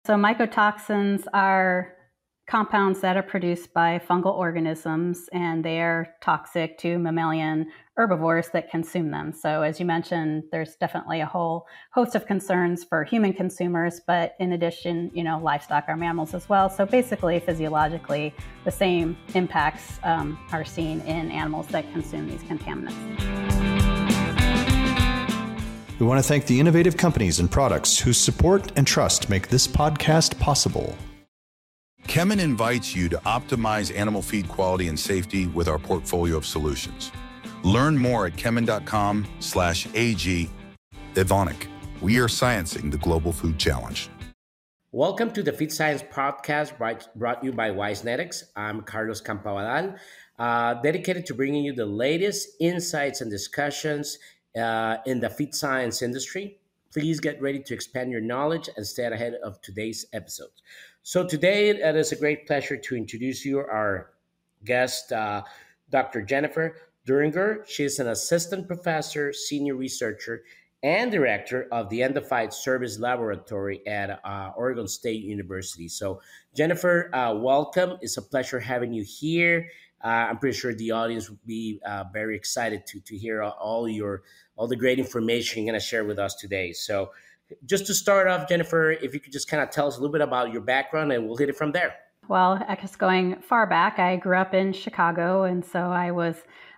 So mycotoxins are compounds that are produced by fungal organisms, and they are toxic to mammalian herbivores that consume them. So as you mentioned, there's definitely a whole host of concerns for human consumers, but in addition, livestock are mammals as well. So basically, physiologically, the same impacts are seen in animals that consume these contaminants. We want to thank the innovative companies and products whose support and trust make this podcast possible. Kemin invites you to optimize animal feed quality and safety with our portfolio of solutions. Learn more at kemin.com/AG. Evonik, we are sciencing the global food challenge. Welcome to the Feed Science Podcast brought to you by Wisenetics. I'm Carlos Campabadal, dedicated to bringing you the latest insights and discussions in the feed science industry. Please get ready to expand your knowledge and stay ahead of today's episode. So today, it is a great pleasure to introduce you our guest, Dr. Jennifer Duringer. She is an assistant professor, senior researcher, and director of the Endophyte Service Laboratory at Oregon State University. So Jennifer, welcome. It's a pleasure having you here. I'm pretty sure the audience will be very excited to hear all the great information you're going to share with us today. So just to start off, Jennifer, if you could just kind of tell us a little bit about your background and we'll hit it from there. Well, I guess going far back, I grew up in Chicago, and so I was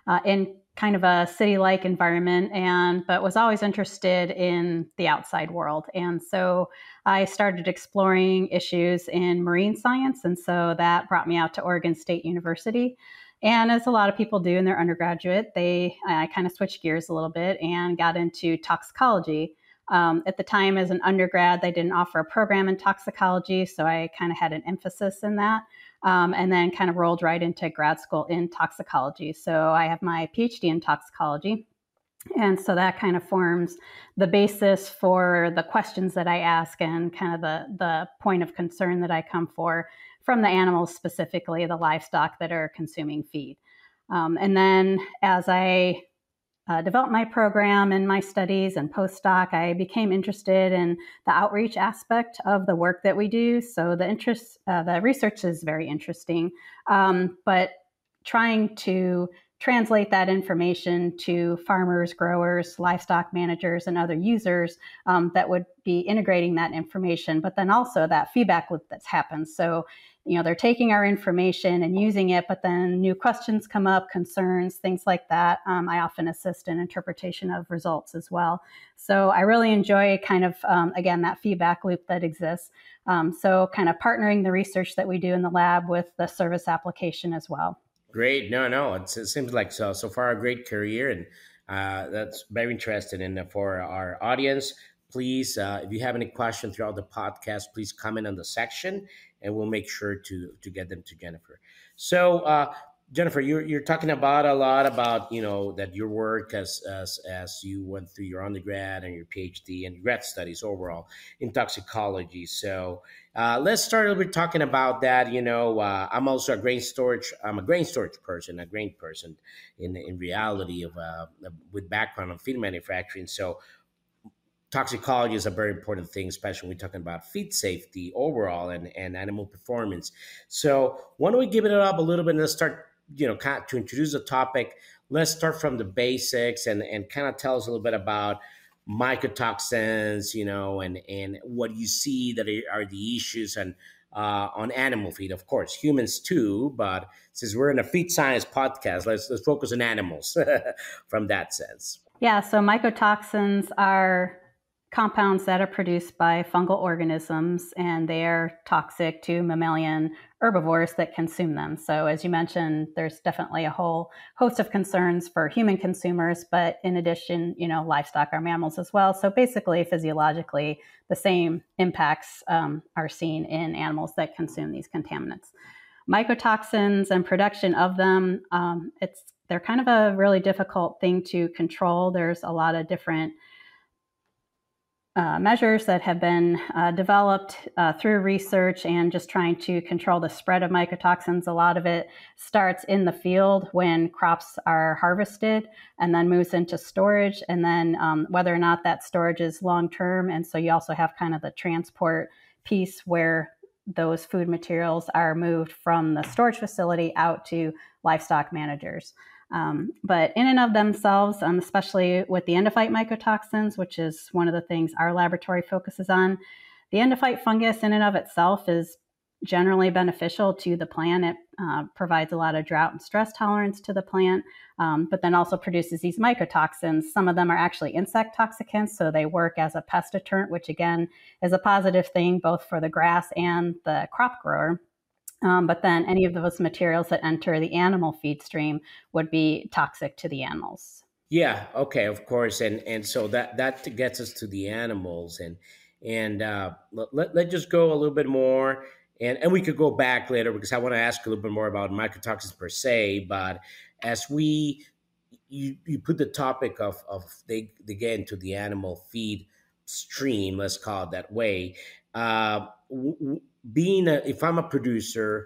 in kind of a city-like environment, but was always interested in the outside world. And so I started exploring issues in marine science, and so that brought me out to Oregon State University. And as a lot of people do in their undergraduate, I kind of switched gears a little bit and got into toxicology. At the time, as an undergrad, they didn't offer a program in toxicology, so I kind of had an emphasis in that, and then kind of rolled right into grad school in toxicology. So I have my PhD in toxicology, and so that kind of forms the basis for the questions that I ask and kind of the point of concern that I come from the animals, specifically the livestock that are consuming feed. And then as I developed my program and my studies and postdoc, I became interested in the outreach aspect of the work that we do. So the research is very interesting, but trying to translate that information to farmers, growers, livestock managers, and other users that would be integrating that information, but then also that feedback loop that's happened. So they're taking our information and using it, but then new questions come up, concerns, things like that. I often assist in interpretation of results as well. So I really enjoy kind of, again, that feedback loop that exists. So kind of partnering the research that we do in the lab with the service application as well. Great. No, it seems like so far a great career, and that's very interesting. And for our audience, please, if you have any questions throughout the podcast, please comment on the section, and we'll make sure to get them to Jennifer. So, Jennifer, you're talking about a lot about that your work as you went through your undergrad and your PhD and your grad studies overall in toxicology. So let's start a little bit talking about that. I'm also a grain storage person, a grain person in reality with background in feed manufacturing. So toxicology is a very important thing, especially when we're talking about feed safety overall and animal performance. So why don't we give it up a little bit and let's start, kind of to introduce the topic. Let's start from the basics and kind of tell us a little bit about mycotoxins, and what you see that are the issues and on animal feed, of course, humans too. But since we're in a feed science podcast, let's focus on animals from that sense. Yeah, so mycotoxins are compounds that are produced by fungal organisms, and they are toxic to mammalian herbivores that consume them. So as you mentioned, there's definitely a whole host of concerns for human consumers, but in addition, livestock are mammals as well. So basically, physiologically, the same impacts are seen in animals that consume these contaminants. Mycotoxins and production of them, they're kind of a really difficult thing to control. There's a lot of different measures that have been developed through research and just trying to control the spread of mycotoxins. A lot of it starts in the field when crops are harvested and then moves into storage, and then whether or not that storage is long-term. And so you also have kind of the transport piece where those food materials are moved from the storage facility out to livestock managers. But in and of themselves, especially with the endophyte mycotoxins, which is one of the things our laboratory focuses on, the endophyte fungus in and of itself is generally beneficial to the plant. It provides a lot of drought and stress tolerance to the plant, but then also produces these mycotoxins. Some of them are actually insect toxicants, so they work as a pest deterrent, which again is a positive thing both for the grass and the crop grower. But then any of those materials that enter the animal feed stream would be toxic to the animals. Yeah. Okay. Of course. And so that gets us to the animals, and let's just go a little bit more, and we could go back later because I want to ask a little bit more about mycotoxins per se. But as you put the topic of they get into the animal feed stream, let's call it that way. If I'm a producer,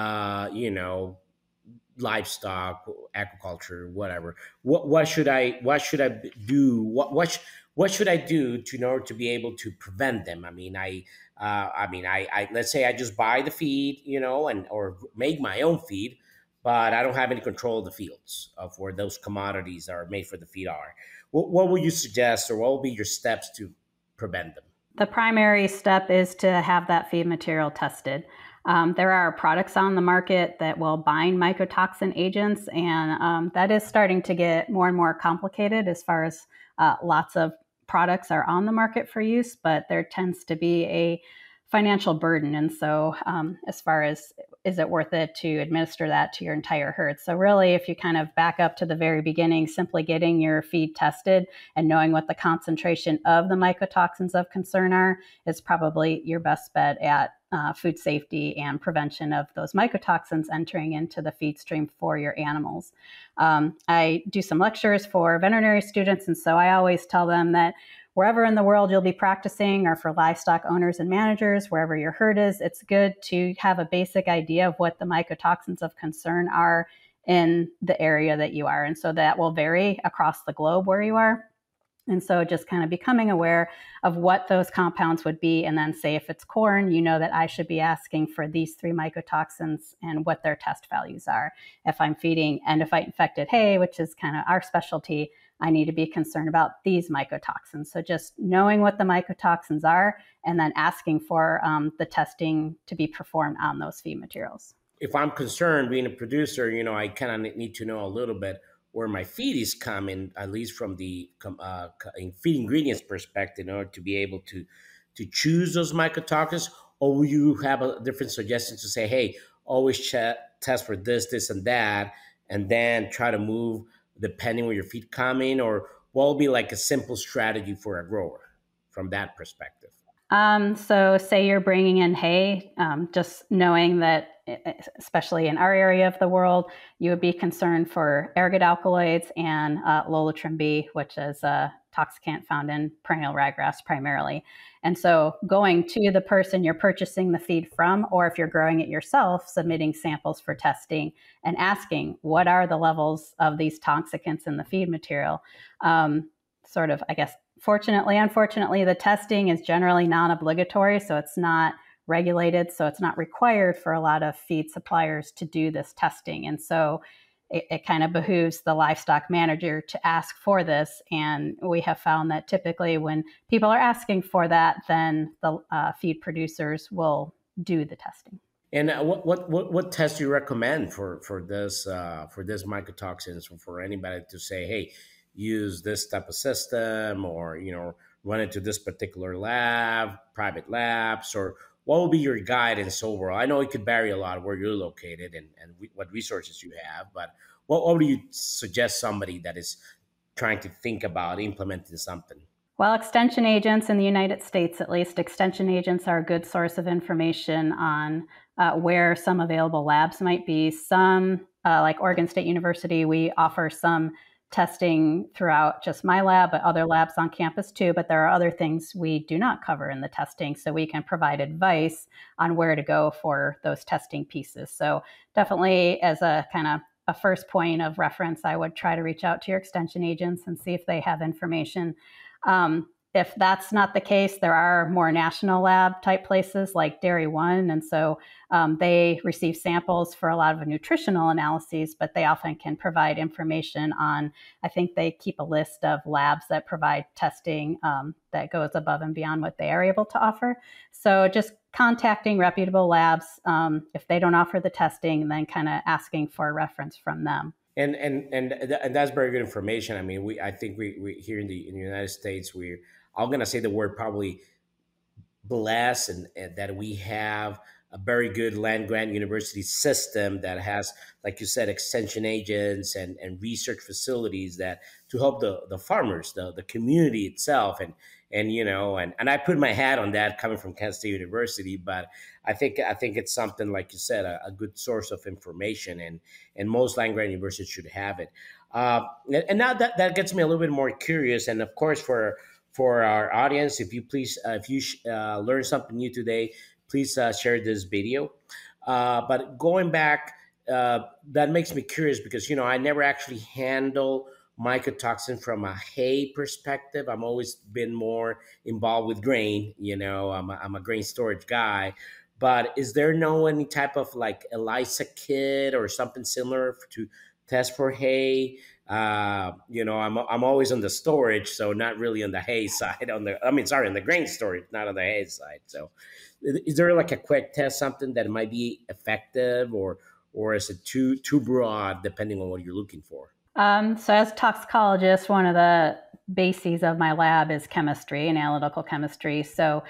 livestock, aquaculture, whatever. What should I do? What should I do in order to be able to prevent them? I let's say I just buy the feed, or make my own feed, but I don't have any control of the fields of where those commodities are made for the feed are. What would you suggest, or what will be your steps to prevent them? The primary step is to have that feed material tested. There are products on the market that will bind mycotoxin agents, and that is starting to get more and more complicated as far as lots of products are on the market for use, but there tends to be a financial burden. And so as far as is it worth it to administer that to your entire herd? So really, if you kind of back up to the very beginning, simply getting your feed tested and knowing what the concentration of the mycotoxins of concern are is probably your best bet at food safety and prevention of those mycotoxins entering into the feed stream for your animals. I do some lectures for veterinary students, and so I always tell them that wherever in the world you'll be practicing, or for livestock owners and managers, wherever your herd is, it's good to have a basic idea of what the mycotoxins of concern are in the area that you are. And so that will vary across the globe where you are. And so just kind of becoming aware of what those compounds would be. And then say if it's corn, you know that I should be asking for these 3 mycotoxins and what their test values are. If I'm feeding endophyte infected hay, which is kind of our specialty, I need to be concerned about these mycotoxins. So just knowing what the mycotoxins are and then asking for the testing to be performed on those feed materials. If I'm concerned being a producer, I kind of need to know a little bit where my feed is coming, at least from the feed ingredients perspective, in order to be able to choose those mycotoxins. Or will you have a different suggestion to say, hey, always test for this, and that, and then try to move depending where your feed coming? Or what will be like a simple strategy for a grower from that perspective? So say you're bringing in hay, just knowing that, especially in our area of the world, you would be concerned for ergot alkaloids and lolotrim B, which is a toxicant found in perennial ryegrass primarily. And so going to the person you're purchasing the feed from, or if you're growing it yourself, submitting samples for testing and asking what are the levels of these toxicants in the feed material. Fortunately, unfortunately, the testing is generally non-obligatory, so it's not regulated, so it's not required for a lot of feed suppliers to do this testing. And so it kind of behooves the livestock manager to ask for this. And we have found that typically when people are asking for that, then the feed producers will do the testing. And what test do you recommend for this mycotoxins, for anybody to say, hey, use this type of system, or run it to this particular lab, private labs, or what will be your guidance overall? I know it could vary a lot where you're located and what resources you have, but what would you suggest somebody that is trying to think about implementing something? Well, extension agents in the United States, at least, extension agents are a good source of information on where some available labs might be. Some, like Oregon State University, we offer some testing throughout just my lab, but other labs on campus too. But there are other things we do not cover in the testing, so we can provide advice on where to go for those testing pieces. So definitely, as a kind of a first point of reference, I would try to reach out to your extension agents and see if they have information. if that's not the case, there are more national lab type places like Dairy One. And so they receive samples for a lot of nutritional analyses, but they often can provide information on, I think they keep a list of labs that provide testing that goes above and beyond what they are able to offer. So just contacting reputable labs if they don't offer the testing, and then kind of asking for a reference from them. And that's very good information. I mean, I think we here in the United States, I'm gonna say the word probably blessed, and that we have a very good land grant university system that has, like you said, extension agents and research facilities that to help the farmers, the community itself, and I put my hat on that coming from Kansas State University. But I think it's something, like you said, a good source of information, and most land grant universities should have it. And now that gets me a little bit more curious, and of course for our audience, if you please, if you learn something new today, please share this video. But going back, that makes me curious because, I never actually handle mycotoxin from a hay perspective. I'm always been more involved with grain. I'm a grain storage guy. But is there any type of like ELISA kit or something similar to test for hay? I'm always on the storage, so not really on the hay side. On the grain storage, not on the hay side. So, is there like a quick test, something that might be effective, or is it too broad depending on what you're looking for? So as a toxicologist, one of the bases of my lab is chemistry and analytical chemistry. So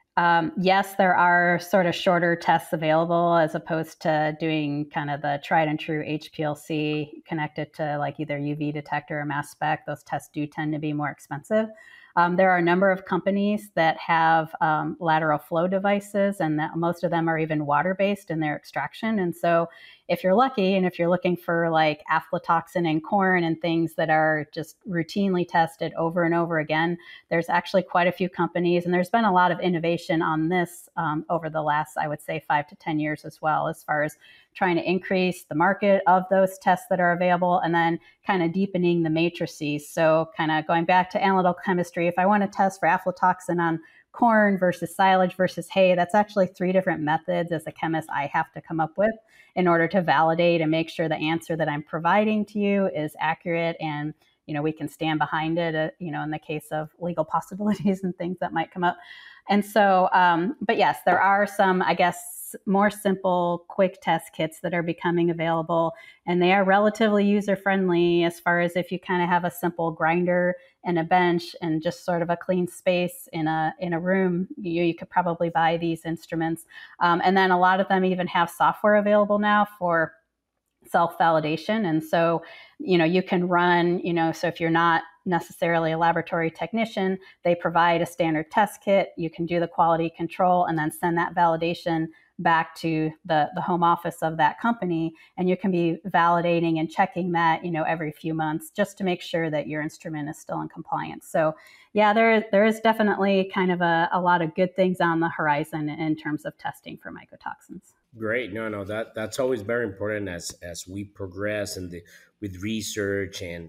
yes, there are sort of shorter tests available as opposed to doing kind of the tried and true HPLC connected to like either UV detector or mass spec. Those tests do tend to be more expensive. There are a number of companies that have lateral flow devices, and that most of them are even water-based in their extraction. And so if you're lucky, and if you're looking for like aflatoxin in corn and things that are just routinely tested over and over again, there's actually quite a few companies, and there's been a lot of innovation on this over the last, I would say, 5 to 10 years as well, as far as trying to increase the market of those tests that are available, and then kind of deepening the matrices. So kind of going back to analytical chemistry, if I want to test for aflatoxin on corn versus silage versus hay, that's actually 3 different methods as a chemist I have to come up with in order to validate and make sure the answer that I'm providing to you is accurate, and we can stand behind it, in the case of legal possibilities and things that might come up. And so, but yes, there are some, I guess, more simple, quick test kits that are becoming available, and they are relatively user-friendly as far as if you kind of have a simple grinder and a bench and just sort of a clean space in a room, you could probably buy these instruments. And then a lot of them even have software available now for self-validation. And so, you can run, so if you're not necessarily a laboratory technician, they provide a standard test kit. You can do the quality control and then send that validation back to the home office of that company. And you can be validating and checking that, every few months just to make sure that your instrument is still in compliance. So yeah, there is definitely kind of a lot of good things on the horizon in terms of testing for mycotoxins. Great. No, that's always very important as we progress with research and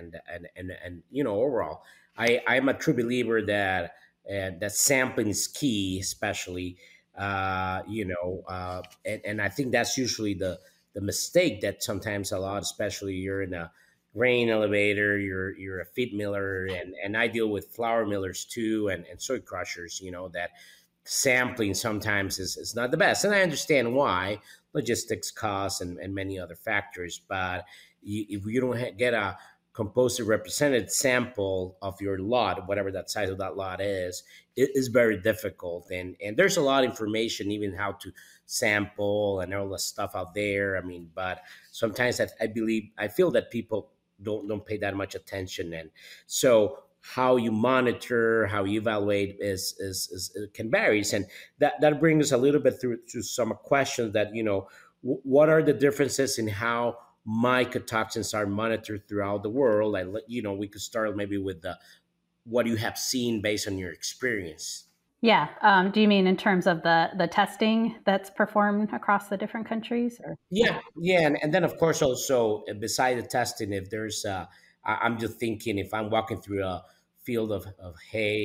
overall. I'm a true believer that sampling is key, especially and I think that's usually the mistake that sometimes a lot, especially you're in a grain elevator, you're a feed miller, and I deal with flour millers too, and soy crushers, that sampling sometimes is not the best. And I understand why, logistics, costs, and many other factors. But if you don't get a composite represented sample of your lot, whatever that size of that lot is, it is very difficult. And there's a lot of information, even how to sample and all the stuff out there. I mean, but sometimes I feel that people don't pay that much attention. And so how you monitor, how you evaluate is can vary. And that brings us a little bit through some questions that, what are the differences in how mycotoxins are monitored throughout the world? We could start maybe with what you have seen based on your experience. Yeah. Do you mean in terms of the testing that's performed across the different countries? Or? Yeah. And then, of course, also beside the testing, if there's I'm just thinking if I'm walking through a field of hay,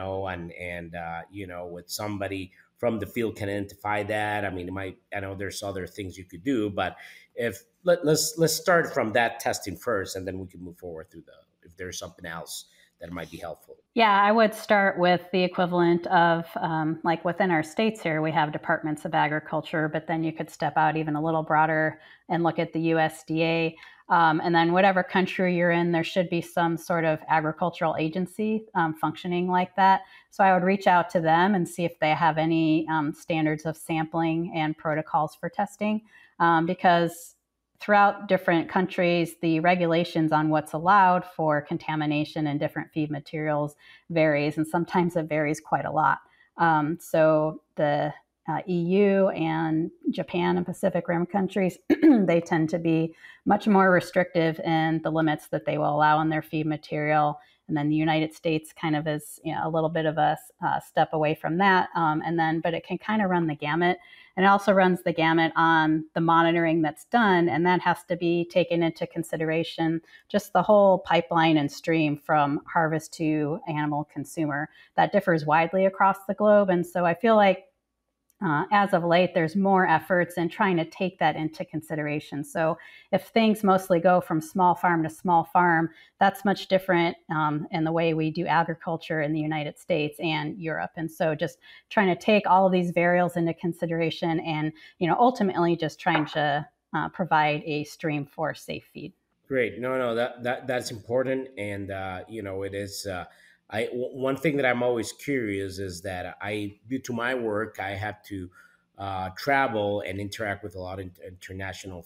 with somebody from the field can identify that. I mean, I know there's other things you could do, but let's start from that testing first, and then we can move forward through if there's something else that might be helpful. Yeah, I would start with the equivalent of like within our states here, we have departments of agriculture, but then you could step out even a little broader and look at the USDA. And then whatever country you're in, there should be some sort of agricultural agency functioning like that. So I would reach out to them and see if they have any standards of sampling and protocols for testing, because throughout different countries, the regulations on what's allowed for contamination in different feed materials varies, and sometimes it varies quite a lot. So the EU and Japan and Pacific Rim countries, they tend to be much more restrictive in the limits that they will allow in their feed material. And then the United States kind of is a little bit of a step away from that. But it can kind of run the gamut. And it also runs the gamut on the monitoring that's done. And that has to be taken into consideration, just the whole pipeline and stream from harvest to animal consumer. That differs widely across the globe. And so I feel like as of late, there's more efforts in trying to take that into consideration. So if things mostly go from small farm to small farm, that's much different in the way we do agriculture in the United States and Europe. And so just trying to take all of these variables into consideration and, ultimately just trying to provide a stream for safe feed. Great. No, that's important. And, it is, one thing that I'm always curious is that due to my work, I have to travel and interact with a lot of international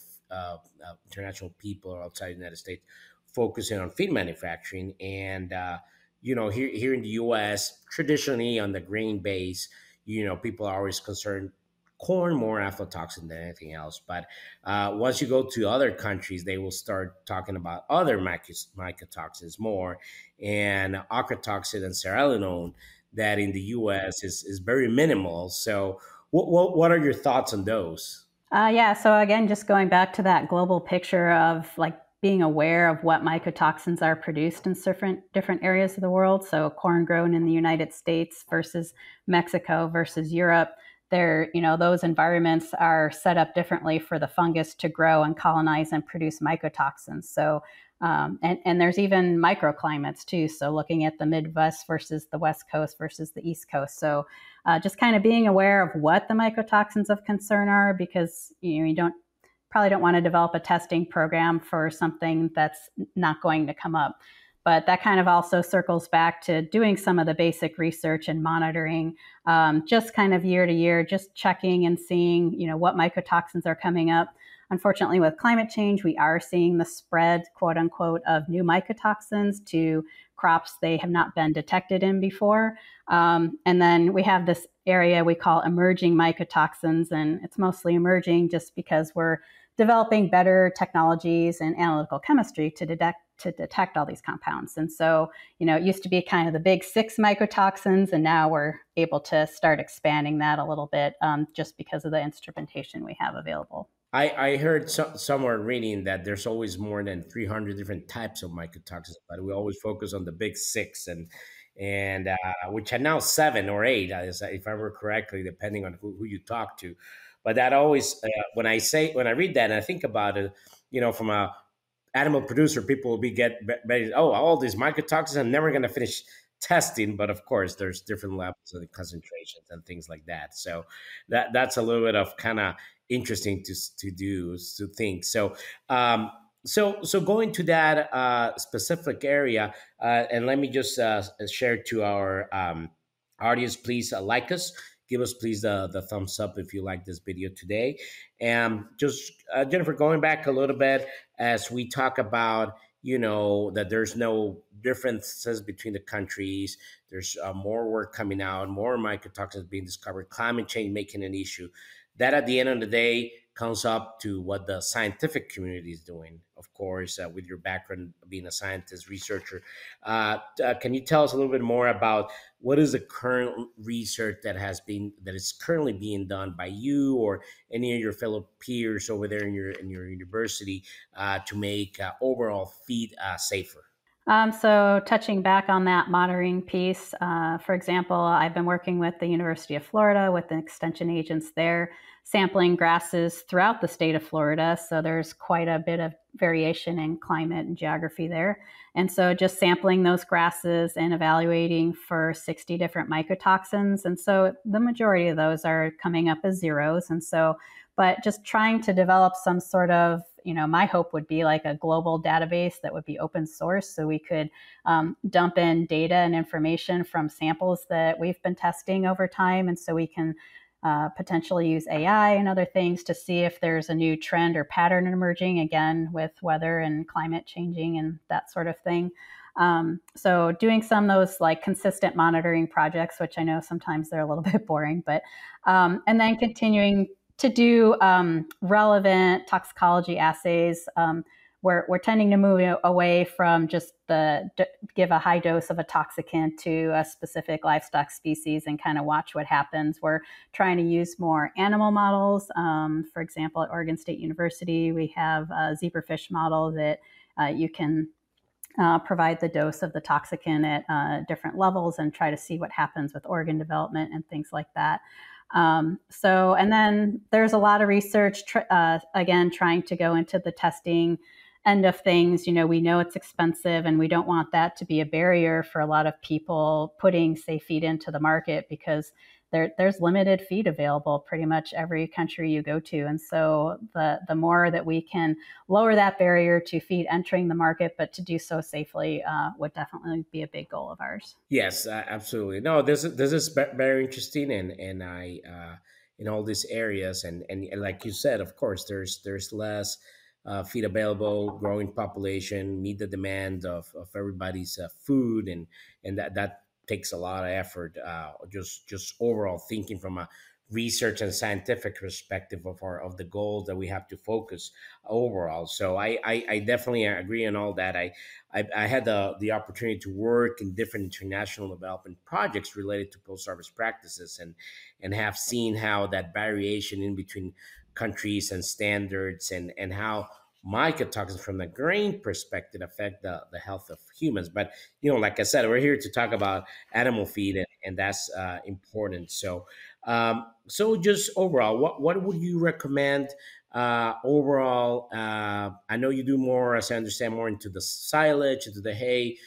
people outside the United States, focusing on feed manufacturing. And here in the U.S., traditionally on the grain base, people are always concerned corn more aflatoxin than anything else. But once you go to other countries, they will start talking about other mycotoxins more, and ochratoxin and cerealinone that in the U.S. is very minimal. So what are your thoughts on those? So again, just going back to that global picture of like being aware of what mycotoxins are produced in different areas of the world. So corn grown in the United States versus Mexico versus Europe. Those environments are set up differently for the fungus to grow and colonize and produce mycotoxins. So, and there's even microclimates too. So looking at the Midwest versus the West Coast versus the East Coast. So just kind of being aware of what the mycotoxins of concern are, because you probably don't want to develop a testing program for something that's not going to come up. But that kind of also circles back to doing some of the basic research and monitoring, just kind of year to year, just checking and seeing, what mycotoxins are coming up. Unfortunately, with climate change, we are seeing the spread, quote unquote, of new mycotoxins to crops they have not been detected in before. And then we have this area we call emerging mycotoxins, and it's mostly emerging just because we're developing better technologies and analytical chemistry to detect all these compounds. And so, it used to be kind of the big 6 mycotoxins, and now we're able to start expanding that a little bit just because of the instrumentation we have available. I heard somewhere reading that there's always more than 300 different types of mycotoxins, but we always focus on the big 6, and which are now 7 or 8, if I remember correctly, depending on who you talk to. But that always, when I read that and I think about it, from a animal producer, people will get ready. Oh, all these mycotoxins, I'm never going to finish testing. But of course, there's different levels of concentrations and things like that. So that's a little bit of kind of interesting to think. So so going to that specific area, and let me just share to our audience, please like us. Give us, please, the thumbs up if you like this video today. And just, Jennifer, going back a little bit as we talk about, that there's no differences between the countries. There's more work coming out, more mycotoxins being discovered, climate change making an issue. That at the end of the day comes up to what the scientific community is doing, of course, with your background being a scientist, researcher. Can you tell us a little bit more about what is the current research that is currently being done by you or any of your fellow peers over there in your university to make overall feed safer? So touching back on that monitoring piece, for example, I've been working with the University of Florida with the extension agents there, sampling grasses throughout the state of Florida. So there's quite a bit of variation in climate and geography there. And so just sampling those grasses and evaluating for 60 different mycotoxins. And so the majority of those are coming up as zeros. And so, but just trying to develop some sort of, my hope would be like a global database that would be open source, so we could dump in data and information from samples that we've been testing over time. And so we can potentially use AI and other things to see if there's a new trend or pattern emerging, again, with weather and climate changing and that sort of thing. So doing some of those like consistent monitoring projects, which I know sometimes they're a little bit boring, but and then continuing to do relevant toxicology assays. We're tending to move away from just give a high dose of a toxicant to a specific livestock species and kind of watch what happens. We're trying to use more animal models. For example, at Oregon State University, we have a zebrafish model that you can provide the dose of the toxicant at different levels and try to see what happens with organ development and things like that. And then there's a lot of research, again, trying to go into the testing end of things. We know it's expensive, and we don't want that to be a barrier for a lot of people putting, say, feed into the market, because there's limited feed available pretty much every country you go to. And so the more that we can lower that barrier to feed entering the market, but to do so safely, would definitely be a big goal of ours. Yes, absolutely. No, this is very interesting, and I in all these areas, and like you said, of course, there's less feed available, growing population, meet the demand of everybody's food, and that takes a lot of effort. Just overall thinking from a research and scientific perspective of the goals that we have to focus overall. So I definitely agree on all that. I had the opportunity to work in different international development projects related to post-harvest practices, and have seen how that variation in between countries and standards, and how mycotoxins from the grain perspective affect the health of humans. But like I said, we're here to talk about animal feed, and that's important. So just overall, what would you recommend overall? I know you do more, as I understand, more into the silage, into the hay,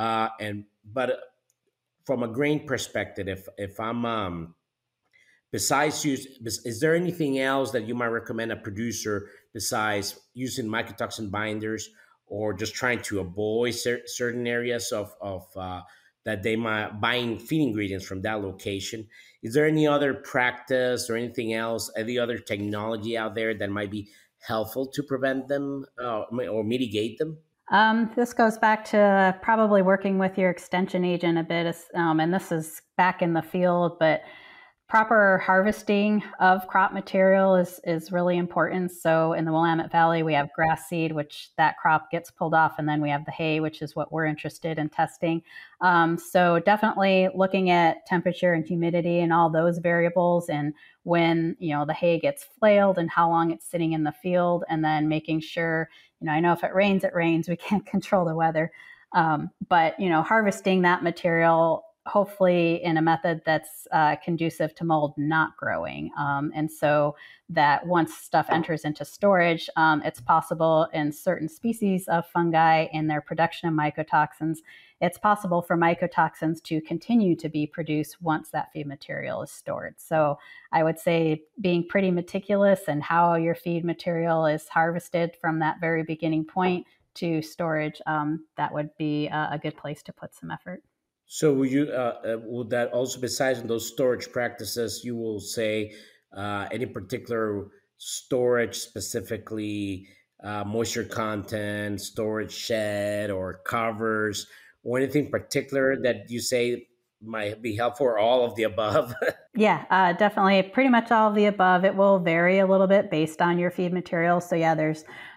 but from a grain perspective, if I'm besides is there anything else that you might recommend a producer besides using mycotoxin binders, or just trying to avoid certain areas of that they might buying feed ingredients from that location? Is there any other practice or anything else, any other technology out there that might be helpful to prevent them or mitigate them? This goes back to probably working with your extension agent a bit, and this is back in the field, but proper harvesting of crop material is really important. So in the Willamette Valley, we have grass seed, which that crop gets pulled off, and then we have the hay, which is what we're interested in testing. So definitely looking at temperature and humidity and all those variables, and when the hay gets flailed and how long it's sitting in the field, and then making sure, I know if it rains, it rains. We can't control the weather, but harvesting that material, hopefully in a method that's conducive to mold not growing. And so that once stuff enters into storage, it's possible in certain species of fungi in their production of mycotoxins, it's possible for mycotoxins to continue to be produced once that feed material is stored. So I would say being pretty meticulous in how your feed material is harvested from that very beginning point to storage, that would be a good place to put some effort. So would that also, besides those storage practices, you will say any particular storage, specifically moisture content, storage shed or covers, or anything particular that you say might be helpful, or all of the above? Yeah, definitely. Pretty much all of the above. It will vary a little bit based on your feed material. So yeah, there's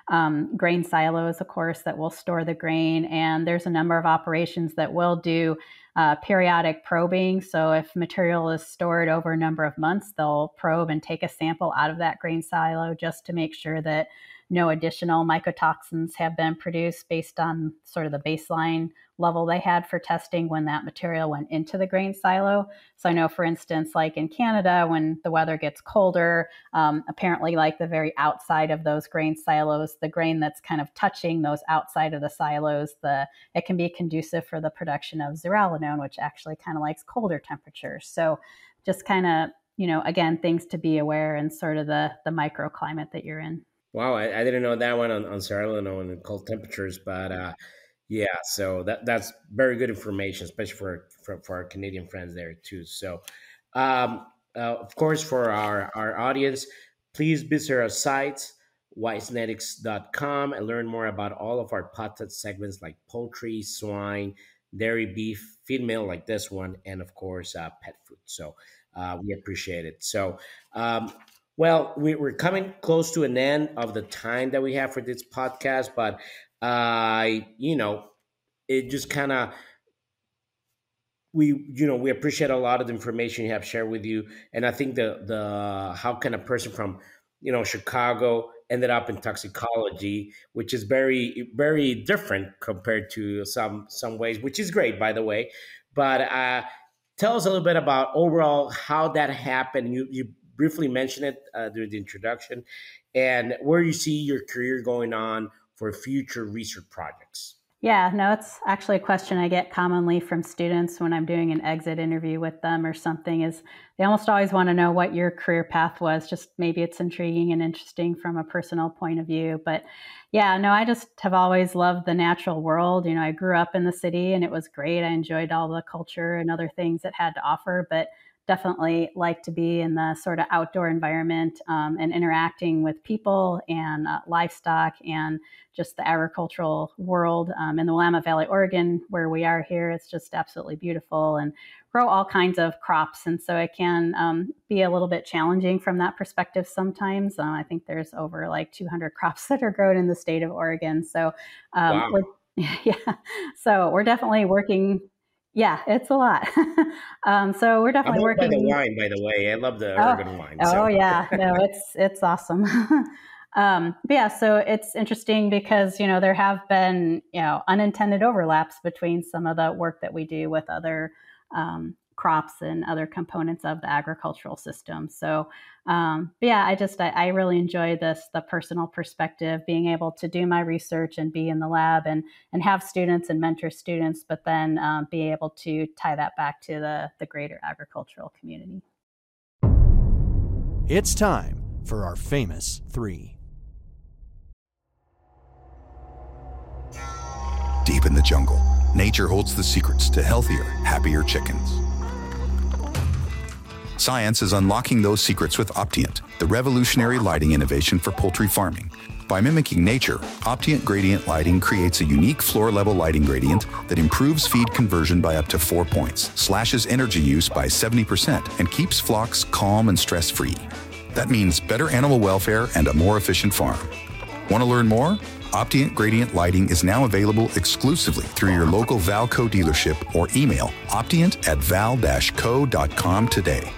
grain silos, of course, that will store the grain. And there's a number of operations that will do periodic probing. So if material is stored over a number of months, they'll probe and take a sample out of that grain silo just to make sure that no additional mycotoxins have been produced based on sort of the baseline level they had for testing when that material went into the grain silo. So I know, for instance, like in Canada, when the weather gets colder, apparently like the very outside of those grain silos, the grain that's kind of touching those outside of the silos, it can be conducive for the production of zearalenone, which actually kind of likes colder temperatures. So just kind of, again, things to be aware in sort of the microclimate that you're in. Wow, I didn't know that one on zearalenone and cold temperatures, but yeah, so that's very good information, especially for our Canadian friends there too. So, of course, for our audience, please visit our site, wisenetics.com, and learn more about all of our podcast segments like poultry, swine, dairy, beef, feed mill like this one, and of course, pet food. So we appreciate it. So, well, we're coming close to an end of the time that we have for this podcast, but it just kind of we appreciate a lot of the information you have shared with you, and I think the how can a person from Chicago ended up in toxicology, which is very, very different compared to some ways, which is great, by the way. But tell us a little bit about overall how that happened. You briefly mentioned it during the introduction, and where you see your career going on for future research projects. Yeah, no, it's actually a question I get commonly from students when I'm doing an exit interview with them or something, is they almost always want to know what your career path was. Just maybe it's intriguing and interesting from a personal point of view. But yeah, no, I just have always loved the natural world. I grew up in the city and it was great. I enjoyed all the culture and other things it had to offer, but definitely like to be in the sort of outdoor environment and interacting with people and livestock and just the agricultural world. In the Willamette Valley, Oregon, where we are here, it's just absolutely beautiful and grow all kinds of crops. And so it can be a little bit challenging from that perspective sometimes. I think there's over like 200 crops that are grown in the state of Oregon. So wow. So we're definitely working. Yeah, it's a lot. So we're definitely working. By the wine, by the way, I love the Oregon wine. So. Oh yeah, no, it's awesome. But yeah, so it's interesting because there have been unintended overlaps between some of the work that we do with other crops and other components of the agricultural system. So but yeah, I really enjoy the personal perspective, being able to do my research and be in the lab and have students and mentor students, but then be able to tie that back to the greater agricultural community. It's time for our famous three. Deep in the jungle, nature holds the secrets to healthier, happier chickens. Science is unlocking those secrets with Optient, the revolutionary lighting innovation for poultry farming. By mimicking nature, Optient gradient lighting creates a unique floor-level lighting gradient that improves feed conversion by up to 4 points, slashes energy use by 70%, and keeps flocks calm and stress-free. That means better animal welfare and a more efficient farm. Want to learn more? Optient gradient lighting is now available exclusively through your local Valco dealership or email optient@val-co.com today.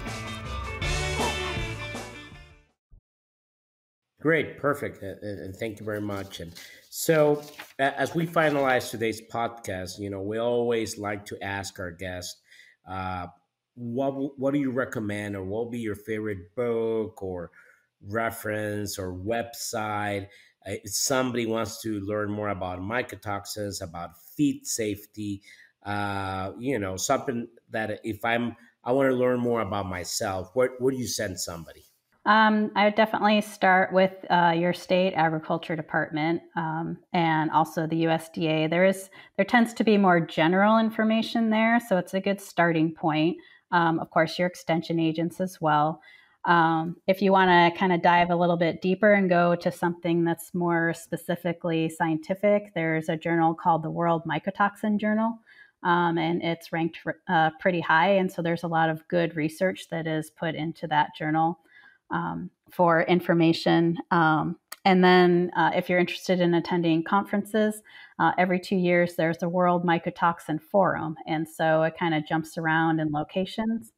Great, perfect, and thank you very much. And so, as we finalize today's podcast, we always like to ask our guests, what do you recommend, or what will be your favorite book or reference or website if somebody wants to learn more about mycotoxins, about feed safety, something that I want to learn more about myself, where do you send somebody? I would definitely start with your state agriculture department and also the USDA. There tends to be more general information there, so it's a good starting point. Of course, your extension agents as well. If you want to kind of dive a little bit deeper and go to something that's more specifically scientific, there's a journal called the World Mycotoxin Journal, and it's ranked pretty high. And so there's a lot of good research that is put into that journal for information And then if you're interested in attending conferences, every 2 years there's a World Mycotoxin Forum. And so it kind of jumps around in locations.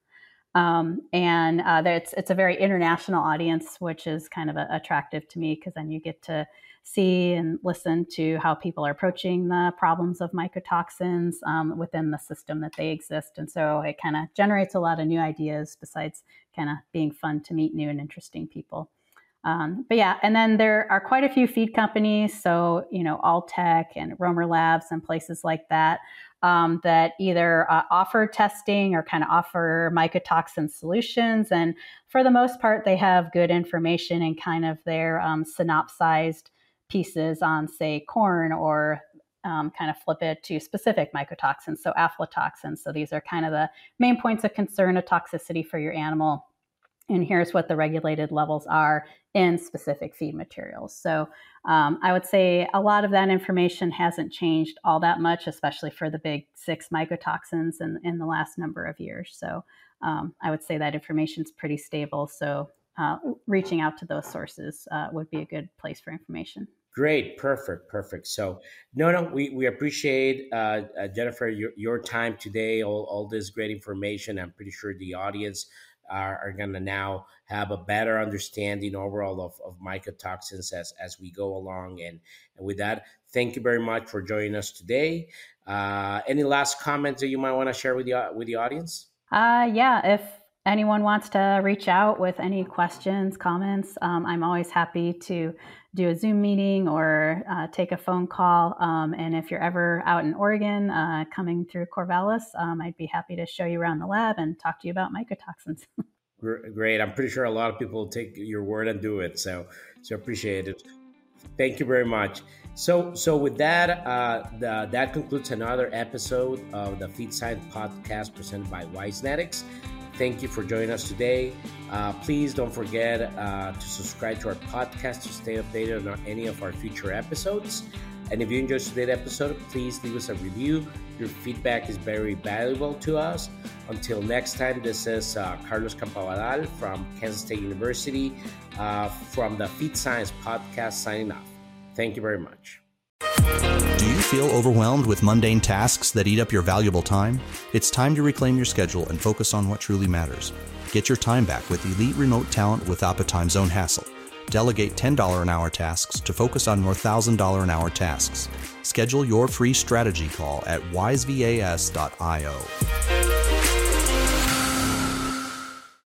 It's a very international audience, which is kind of attractive to me because then you get to see and listen to how people are approaching the problems of mycotoxins within the system that they exist. And so it kind of generates a lot of new ideas besides kind of being fun to meet new and interesting people. But yeah, and then there are quite a few feed companies. So, Alltech and Romer Labs and places like that, that either offer testing or kind of offer mycotoxin solutions. And for the most part, they have good information in kind of their synopsized pieces on, say, corn, or kind of flip it to specific mycotoxins, so aflatoxins. So these are kind of the main points of concern of toxicity for your animal. And here's what the regulated levels are in specific feed materials. So I would say a lot of that information hasn't changed all that much, especially for the big 6 mycotoxins in the last number of years. So I would say that information is pretty stable. So reaching out to those sources would be a good place for information. Great. Perfect. So we appreciate Jennifer, your time today, all this great information. I'm pretty sure the audience are going to now have a better understanding overall of mycotoxins as we go along. And with that, thank you very much for joining us today. Any last comments that you might want to share with the audience? Yeah, if anyone wants to reach out with any questions, comments, I'm always happy to do a Zoom meeting or take a phone call. And if you're ever out in Oregon coming through Corvallis, I'd be happy to show you around the lab and talk to you about mycotoxins. Great. I'm pretty sure a lot of people will take your word and do it. So appreciate it. Thank you very much. So with that, that concludes another episode of the Feed Science Podcast presented by Wisenetics. Thank you for joining us today. Please don't forget to subscribe to our podcast to stay updated on any of our future episodes. And if you enjoyed today's episode, please leave us a review. Your feedback is very valuable to us. Until next time, this is Carlos Campabadal from Kansas State University from the Feed Science Podcast signing off. Thank you very much. Do you feel overwhelmed with mundane tasks that eat up your valuable time? It's time to reclaim your schedule and focus on what truly matters. Get your time back with elite remote talent without the time zone hassle. Delegate $10 an hour tasks to focus on more $1,000 an hour tasks. Schedule your free strategy call at wisevas.io.